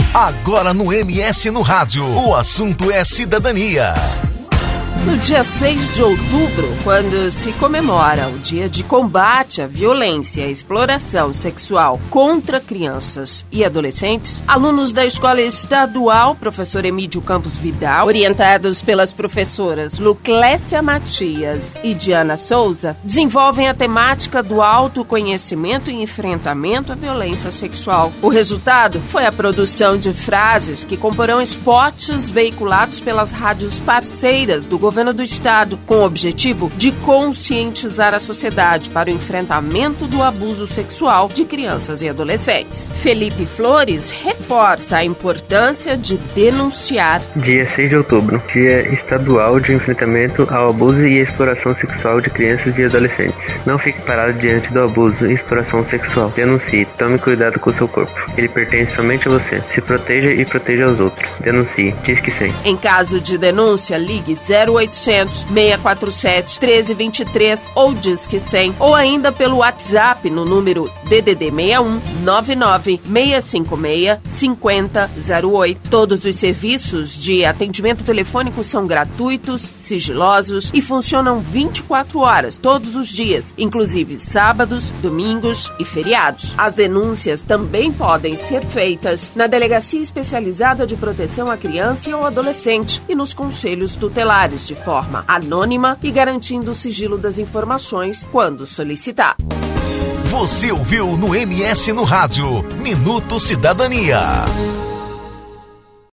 Agora no MS no Rádio, o assunto é cidadania. No dia 6 de outubro, quando se comemora o Dia de Combate à Violência e à Exploração Sexual contra Crianças e Adolescentes, alunos da Escola Estadual Professor Emídio Campos Vidal, orientados pelas professoras Luclécia Matias e Diana Souza, desenvolvem a temática do autoconhecimento e enfrentamento à violência sexual. O resultado foi a produção de frases que comporão spots veiculados pelas rádios parceiras do Governo do Estado, com o objetivo de conscientizar a sociedade para o enfrentamento do abuso sexual de crianças e adolescentes. Felipe Flores reforça a importância de denunciar. Dia 6 de outubro, Dia Estadual de Enfrentamento ao Abuso e Exploração Sexual de Crianças e Adolescentes. Não fique parado diante do abuso e exploração sexual. Denuncie, tome cuidado com o seu corpo. Ele pertence somente a você. Se proteja e proteja os outros. Denuncie, Disque 100. Em caso de denúncia, ligue 0800 647 1323 ou Disque 100, ou ainda pelo WhatsApp no número DDD 61 99 656 5008. Todos os serviços de atendimento telefônico são gratuitos, sigilosos e funcionam 24 horas todos os dias, inclusive sábados, domingos e feriados. As denúncias também podem ser feitas na Delegacia Especializada de Proteção à Criança e ao Adolescente e nos conselhos tutelares, de forma anônima e garantindo o sigilo das informações quando solicitar. Você ouviu no MS no Rádio, Minuto Cidadania.